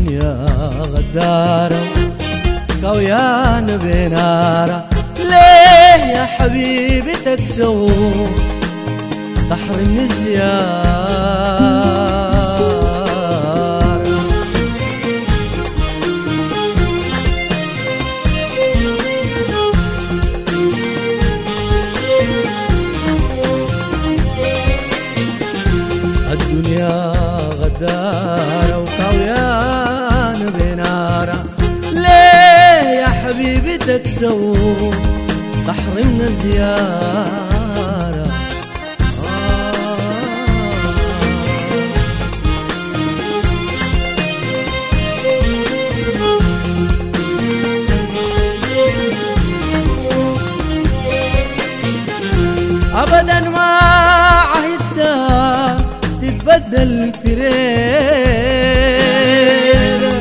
الدنيا غدارة كويان بنارة، ليه يا حبيبي تكسو تحرمني الزيارة؟ الدنيا غدارة وكويان بنارة، ليه يا حبيبي تكسو تحرمنا الزيارة؟ أبدا ما عهدت تتبدل فريرة،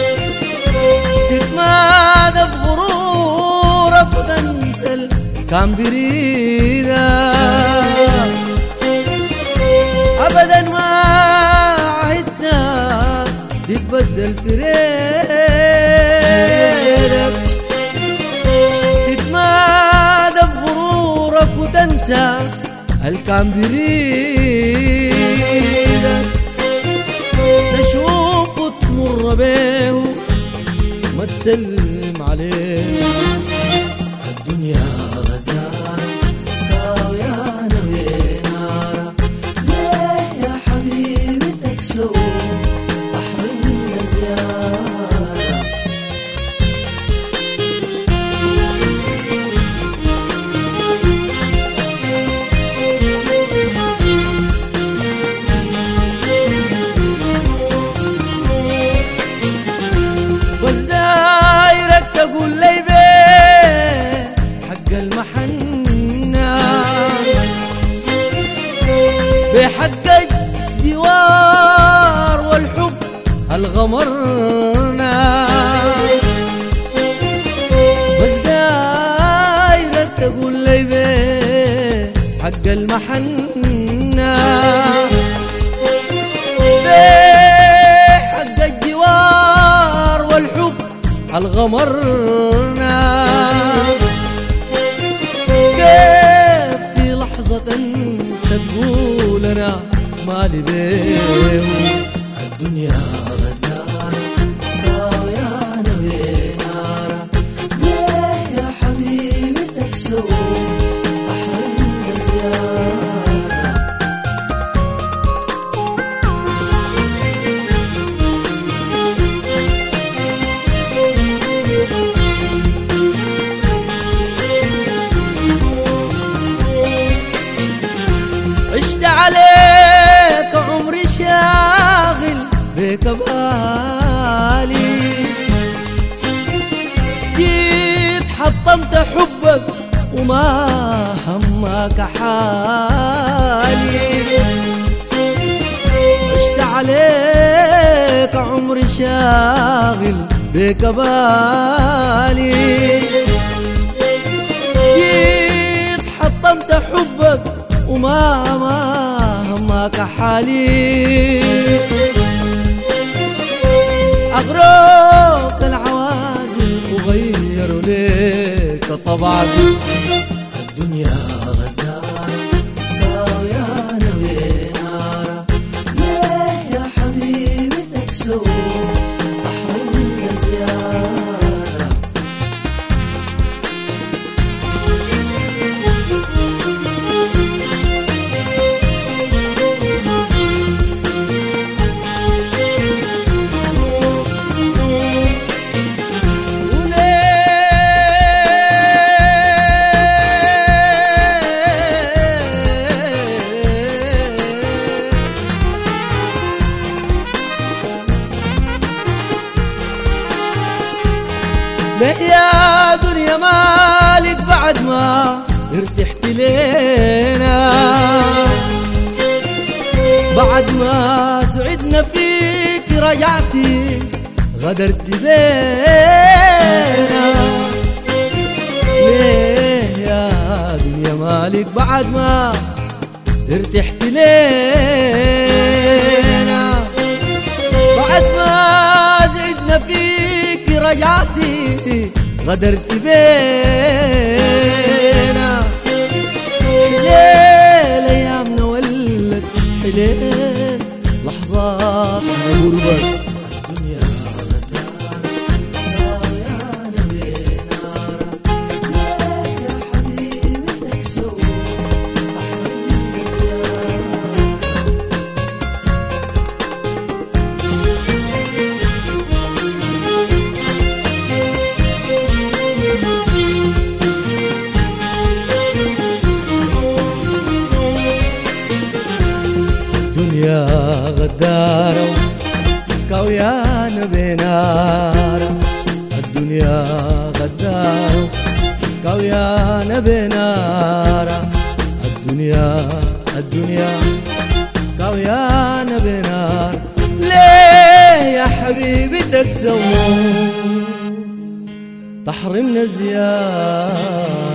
تتمادى بغرورك وتنسى كان بريدة. أبدا ما عهدنا تتبدل فريرة، تتمادى بغرورك وتنسى الكان بريدة. تشوف وتمر بيه ما تسلم عليه. الدنيا غدارة كويانة بنارة، ليه يا حبيبي تكسو تحرمنا زيارة؟ بس دايرك تقول لي بيه حق المحنة، بحق الجوار والحب الغمرنا. بس دايرك تقول لي بيه حق المحنة، بحق الجوار والحب الغمرنا. كيف في لحظة تقول أنا مالي بيه؟ الدنيا غدارة كويانة بنارة، ليه يا حبيبي تكسو تحرمنا زيارة؟ عشت عليك عمري شاغل بك بالي، جيت حطمت حبك وما همك حالي. عشت عليك عمري شاغل بك بالي، جيت حطمت حبك وما همك حالي. أغروك العوازل وغيروا ليك طبعك. الدنيا غدارة كويانة بنارة، ليه يا حبيبي تكسو تحرمنا زيارة؟ ليه يا دنيا مالك بعد ما ارتحت لينا، بعد ما سعدنا فيك رجعتي غدرت بينا. ليه يا دنيا مالك بعد ما ارتحت لينا، بعد ما سعدنا رجعتي غدرت بينا. حليل ايامنا ولت حليل لحظات غربت الدنيا الدنيا غدارة كويانا بنارة. الدنيا غدارة كويانا بنارة. الدنيا كويانا بنار. ليه يا حبيبي تكسو تحرمنا زيادة